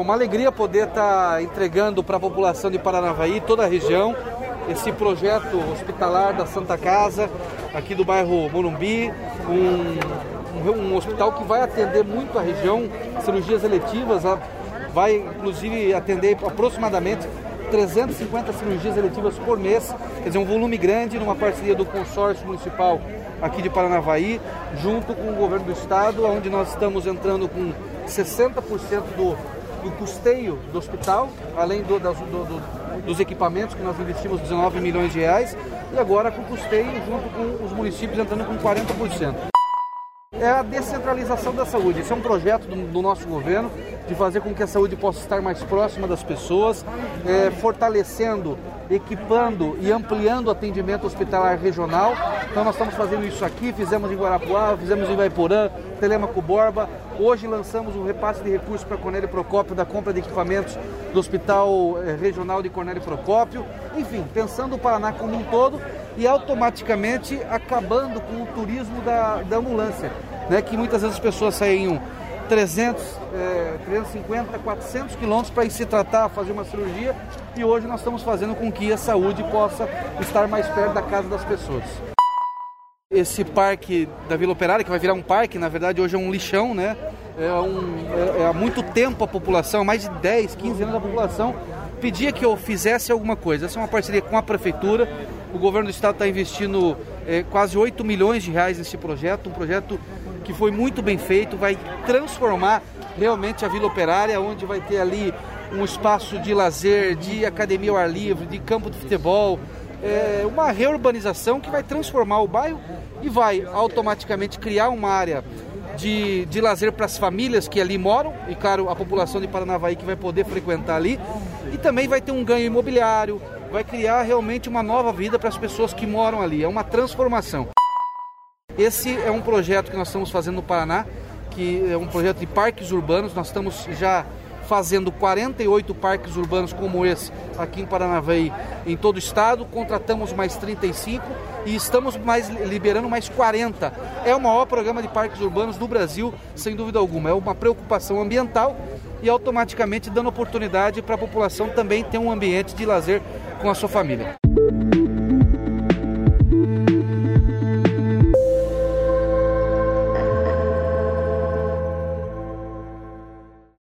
uma alegria poder estar entregando para a população de Paranavaí, toda a região, esse projeto hospitalar da Santa Casa, aqui do bairro Morumbi, um hospital que vai atender muito a região, cirurgias eletivas, vai inclusive atender aproximadamente 350 cirurgias eletivas por mês, quer dizer, um volume grande, numa parceria do consórcio municipal aqui de Paranavaí, junto com o governo do estado, onde nós estamos entrando com 60% do custeio do hospital, além dos equipamentos que nós investimos 19 milhões de reais, e agora com o custeio junto com os municípios entrando com 40%. É a descentralização da saúde. Esse é um projeto do nosso governo de fazer com que a saúde possa estar mais próxima das pessoas, fortalecendo, equipando e ampliando o atendimento hospitalar regional. Então nós estamos fazendo isso aqui, fizemos em Guarapuava, fizemos em Ivaiporã, Telêmaco Borba. Hoje lançamos um repasse de recursos para Cornélio Procópio da compra de equipamentos do Hospital Regional de Cornélio Procópio. Enfim, pensando o Paraná como um todo e automaticamente acabando com o turismo da ambulância, né? Que muitas vezes as pessoas saem 350, 400 quilômetros para ir se tratar, fazer uma cirurgia, e hoje nós estamos fazendo com que a saúde possa estar mais perto da casa das pessoas. Esse parque da Vila Operária, que vai virar um parque, na verdade hoje é um lixão, né? Há muito tempo a população, há mais de 10, 15 anos a população pedia que eu fizesse alguma coisa. Essa é uma parceria com a prefeitura, o governo do estado está investindo quase 8 milhões de reais nesse projeto, um projeto que foi muito bem feito, vai transformar realmente a Vila Operária, onde vai ter ali um espaço de lazer, de academia ao ar livre, de campo de futebol, uma reurbanização que vai transformar o bairro e vai automaticamente criar uma área de lazer para as famílias que ali moram, e claro, a população de Paranavaí que vai poder frequentar ali, e também vai ter um ganho imobiliário, vai criar realmente uma nova vida para as pessoas que moram ali, é uma transformação. Esse é um projeto que nós estamos fazendo no Paraná, que é um projeto de parques urbanos. Nós estamos já fazendo 48 parques urbanos como esse aqui em Paranavaí, em todo o estado. Contratamos mais 35 e estamos liberando mais 40. É o maior programa de parques urbanos do Brasil, sem dúvida alguma. É uma preocupação ambiental e automaticamente dando oportunidade para a população também ter um ambiente de lazer com a sua família.